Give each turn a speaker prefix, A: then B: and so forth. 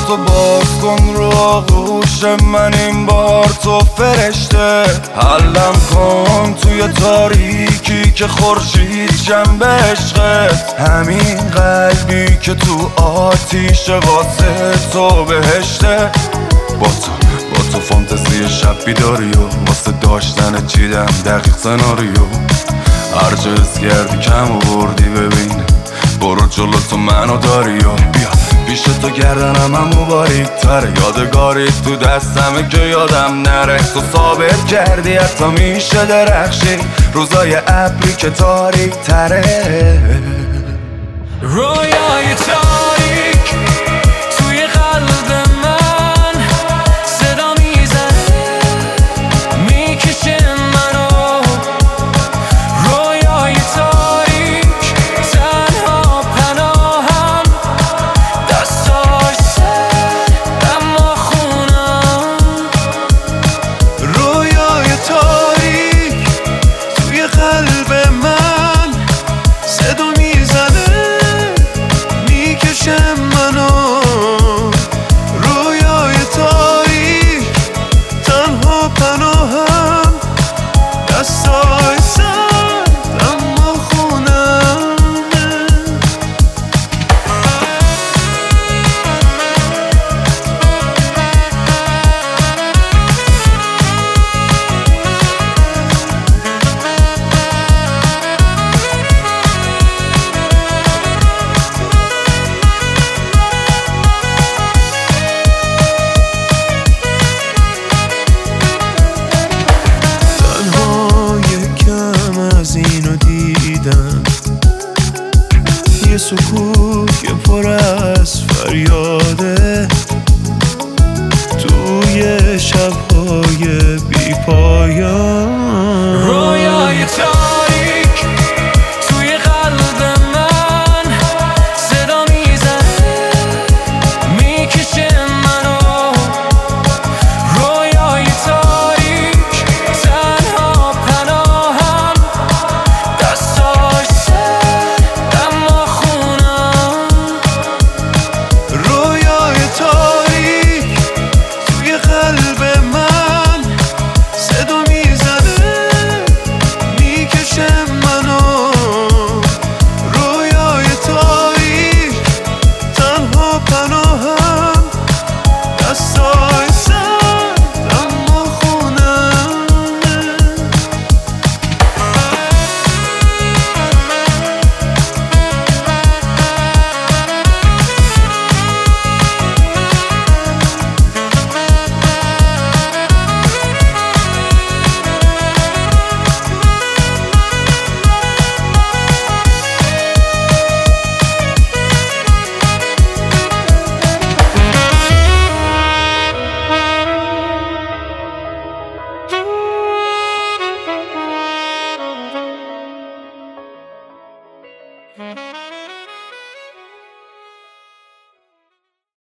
A: تو باز کن رو آغوش من این بار تو فرشته. حلم کن توی تاریکی که خورشید جنب عشقت. همین قلبی که تو آتیش واسه تو بهشته. با تو فانتزی شب بیداری و واسه داشتن چیدم دقیق سناریو. هر جا حس کردی کم آوردی ببین برو جلو تو منو داری و بیا پیش تو گردنم همو باریک تره. یادگاری تو دستمه که یادم نره. تو ثابت کردی حتی میشه درخشی روزای ابری که تاریک تره.
B: رویای تاریک توی قلب من صدا میزنه میکشه منو. رویای تاریک تنها پناهم دستاش سر اما خونم.
C: رویای تاریک توی قلب من صدا میزنه میکشه منو. رویای تاریک تنها پناهم دستای سرد اما خونم. از اینو دیدم یه سکوت که پر از فریاده.